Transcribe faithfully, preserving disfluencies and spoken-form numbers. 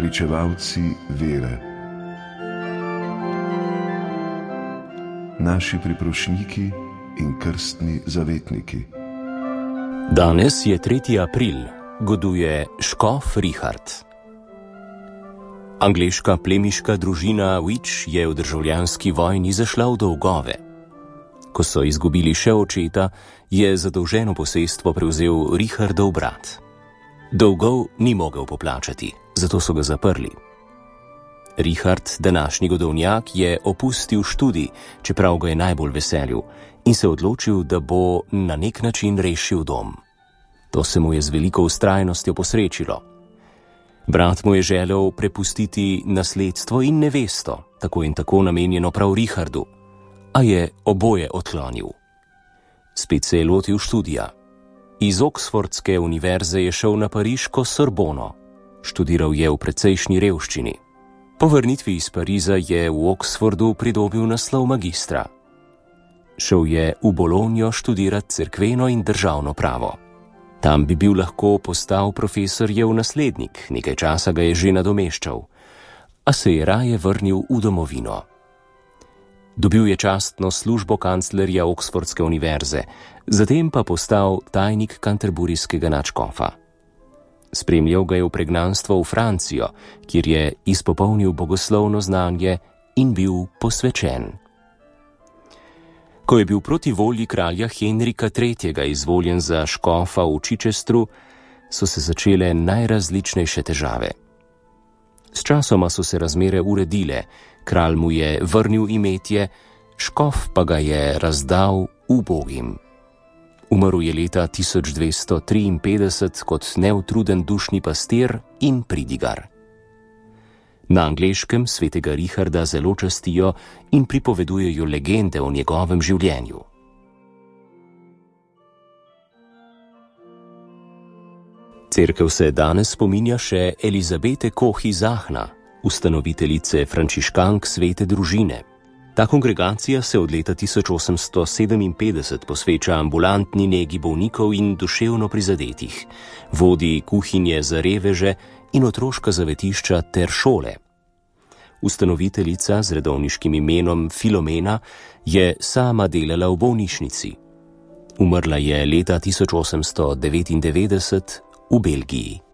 pričevalci vere. Naši priprošniki in krstni zavetniki. Danes je tretji april, goduje škof Richard. Angleška plemiška družina Witch je v državljanski vojni zašla v dolgove. Ko so izgubili še očeta, je zadolženo posestvo prevzel Richardov brat. Dolgov ni mogel poplačati, zato so ga zaprli. Richard, današnji godovnjak, je opustil študij, čeprav ga je najbolj veselil, in se odločil, da bo na nek način rešil dom. To se mu je z veliko vztrajnostjo posrečilo. Brat mu je želel prepustiti nasledstvo in nevesto, tako in tako namenjeno prav Richardu, a je oboje odklonil. Spet se je lotil študija. Iz Oxfordske univerze je šel na pariško Sorbono. Študiral je v precejšnji revščini. Po vrnitvi iz Pariza je v Oxfordu pridobil naslov magistra. Šel je v Bologno študirati cerkveno in državno pravo. Tam bi bil lahko postal profesorjev naslednik, nekaj časa ga je že nadomeščal, a se je raje vrnil v domovino. Dobil je častno službo kanclerja Oxfordske univerze, zatem pa postal tajnik kanterburijskega nadškofa. Spremljal ga je v pregnanstvo v Francijo, kjer je izpopolnil bogoslovno znanje in bil posvečen. Ko je bil proti volji kralja Henrika tretjega izvoljen za škofa v Chichesteru, so se začele najrazličnejše težave. Sčasoma so se razmere uredile, kralj mu je vrnil imetje, škof pa ga je razdal ubogim. Umrl je leta tisoč dvesto triinpetdeset kot neutruden dušni pastir in pridigar. Na Angleškem svetega Richarda zelo častijo in pripovedujejo legende o njegovem življenju. Cerkev se danes spominja še Elizabete Koch iz Aachna, ustanoviteljice frančiškank svete družine. Ta kongregacija se od leta tisoč osemsto sedeminpetdeset posveča ambulantni negi bolnikov in duševno prizadetih, vodi kuhinje za reveže in otroška zavetišča ter šole. Ustanoviteljica z redovniškim imenom Filomena je sama delala v bolnišnici. Umrla je leta tisoč osemsto devetindevetdeset v Belgiji.